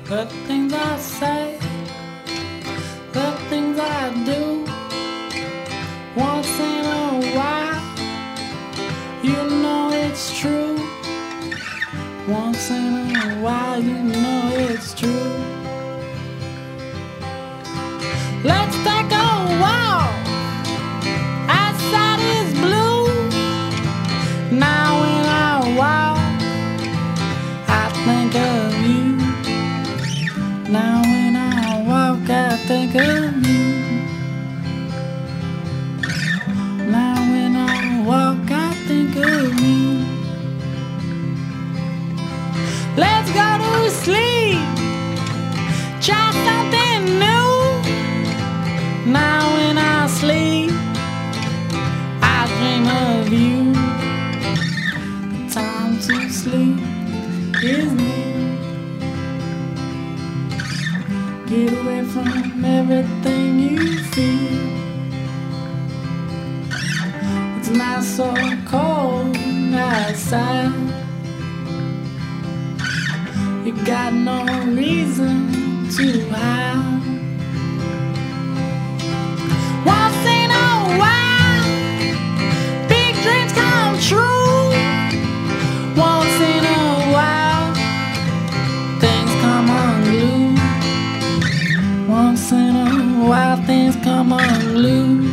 The things I say, the things I do. Once in a while, you know it's true. Once in a while, you know it's true. Let's take a walk. Outside is blue. Now when I walk, I think of you. Now when I walk, I think of you. Now when I walk, I think of you. Let's go to sleep. Try something new. Now when I sleep, I dream of you. The time to sleep is near. Get away from everything you feel. It's not so cold outside. You got no reason to hide. Once in a while, big dreams come true. Once in a while, things come unglued. Once in a while, things come unglued.